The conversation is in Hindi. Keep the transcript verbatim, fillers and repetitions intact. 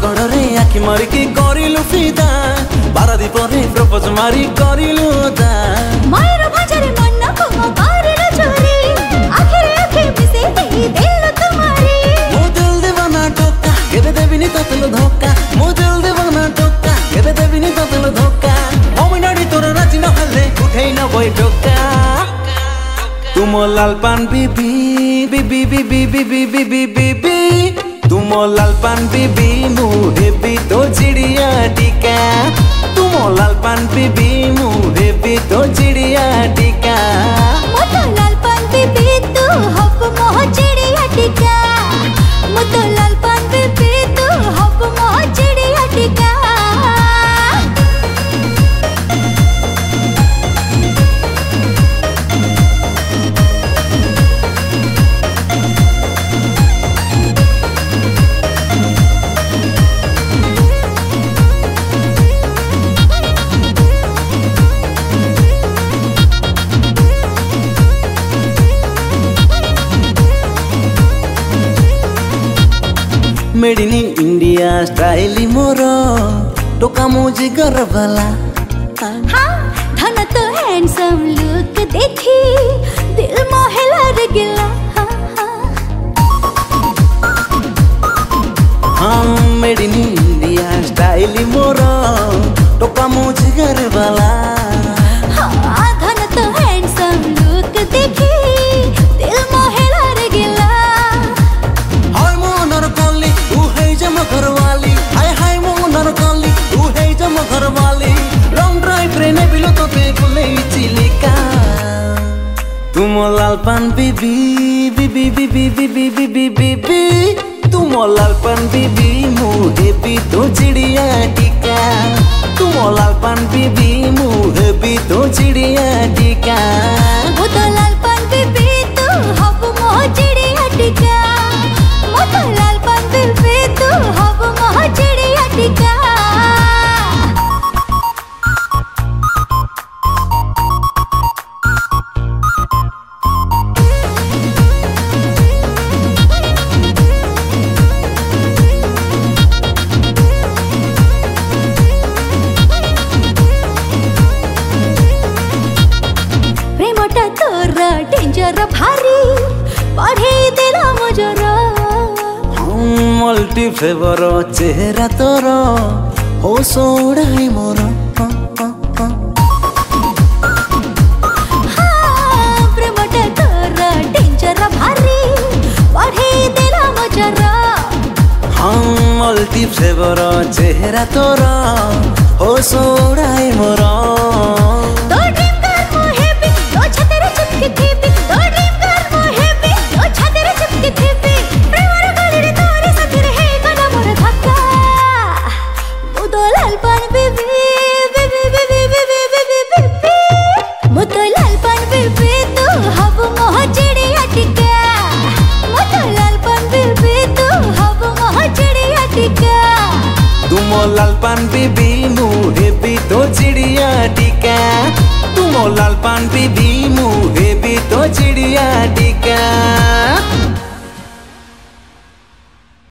गढ़रे आखि मारिकी करिलु फिदा बारादी परे प्रपोज मारी करिलु दा मायर भाजरे मन को करिलु चोरी आखिरे आखि मिसे देई दिल तुम्हारी मो दिल दीवाना टोका केबे देबिनी ततलो धोका मो दिल दीवाना टोका केबे देबिनी ततलो धोका ओमिनाडी तोर राजी न हल्ले उठेई न बय टोका तुम लाल पान बीबी बीबी बीबी बीबी बीबी बीबी तुम लाल पान बीबी मुहे भी तो चिड़िया टीका तुम लाल पान बीबी मुहे भी तो चिड़िया टीका मुतो लाल पान बीबी तू हब मोह चिड़िया टीका मुतो लाल पान बीबी तू हब मोह चिड़िया टीका मेड इन इंडिया स्टाइल मोरो टोका मुझे गरबला हाँ धन तो हैंडसम लुक देखी दिल मोहे लग गिला हाँ मेड इन इंडिया स्टाइल मोरो टोका मुझे गरबला हाँ धन तो हैंडसम लुक देखी दिल मोहे लग गिला हाय मोनर कली तू है जम घरवाली हाय हाय मोनर कली तू है जम घरवाली लॉन्ग ड्राइव ट्रेन बिलो तो ते कुले चिलिका तुम लाल पान बीबी बीबी बीबी बीबी बीबी बीबी तुम लाल पान बीबी मुहे भी तो चिड़िया टीका तुम लाल पान बीबी मुहे भी तो चिड़िया टीका वो तो लाल पान बीबी तू हब मोह चिड़िया टीका वो तो लाल पान बीबी तू हब मोह चिड़िया टीका प्रेमटा तोरा डेंजर भारी पढ़े दिला मजरा मल्टी फेवर चेहरा तोर हो सोड़ाई मोर हाँ प्रेमटा तोरा डेंजर भारी पढ़े दिला मजरा हाँ मल्टी फेवर चेहरा तोर हो सोड़ाई मोर तो ड्रीम कर मोहे भी तो छतेरे चिपके थी तो ड्रीम कर मोहे भी तो छतेरे चिपके थी प्रेमर गलिरे तोरे साथी रहे गना मोर धक्का मुतो लाल पान बीबी बीबी बीबी बीबी बीबी बीबी मुतो लाल पान बीबी तू हब मोह चिड़िया टीका मुतो लाल पान बीबी तू हब मोह चिड़िया टीका तुम लाल पान बीबी मुहे भी तो चिड़िया टीका तुम लाल पान बीबी मुहे भी तो चिड़िया टीका।